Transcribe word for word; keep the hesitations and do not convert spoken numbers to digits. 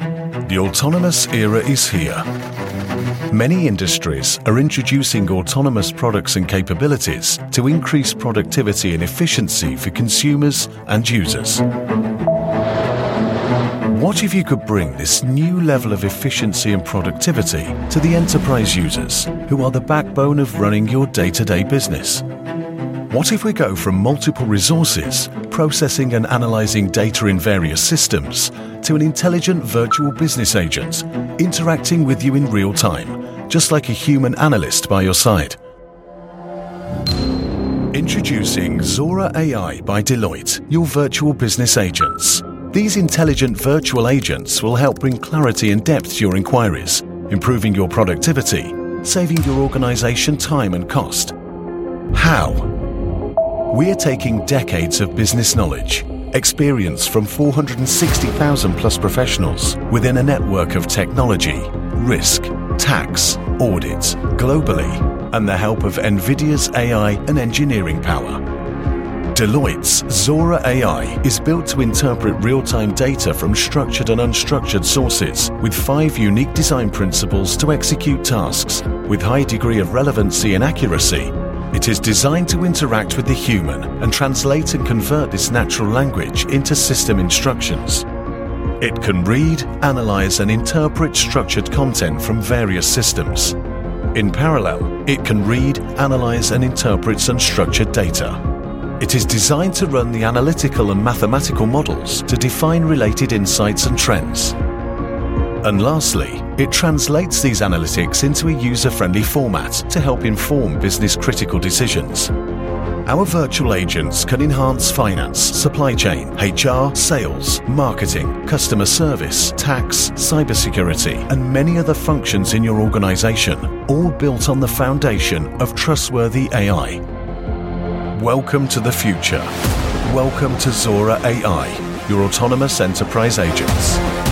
The autonomous era is here. Many industries are introducing autonomous products and capabilities to increase productivity and efficiency for consumers and users. What if you could bring this new level of efficiency and productivity to the enterprise users, who are the backbone of running your day-to-day business? What if we go from multiple resources, processing and analyzing data in various systems, to an intelligent virtual business agent, interacting with you in real time, just like a human analyst by your side? Introducing Zora A I by Deloitte, your virtual business agents. These intelligent virtual agents will help bring clarity and depth to your inquiries, improving your productivity, saving your organization time and cost. How? We're taking decades of business knowledge, experience from four hundred sixty thousand plus professionals within a network of technology, risk, tax, audit, globally, and the help of NVIDIA's A I and engineering power. Deloitte's Zora A I is built to interpret real-time data from structured and unstructured sources with five unique design principles to execute tasks with high degree of relevancy and accuracy. It is designed to interact with the human and translate and convert this natural language into system instructions. It can read, analyze, and interpret structured content from various systems. In parallel, it can read, analyze, and interpret unstructured data. It is designed to run the analytical and mathematical models to define related insights and trends. And lastly, it translates these analytics into a user-friendly format to help inform business-critical decisions. Our virtual agents can enhance finance, supply chain, H R, sales, marketing, customer service, tax, cybersecurity, and many other functions in your organization, all built on the foundation of trustworthy A I. Welcome to the future. Welcome to Zora A I, your autonomous enterprise agents.